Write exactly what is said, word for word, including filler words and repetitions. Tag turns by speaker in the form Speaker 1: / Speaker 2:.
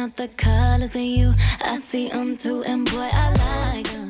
Speaker 1: out the colors of you. I see them too, and boy, I like 'em.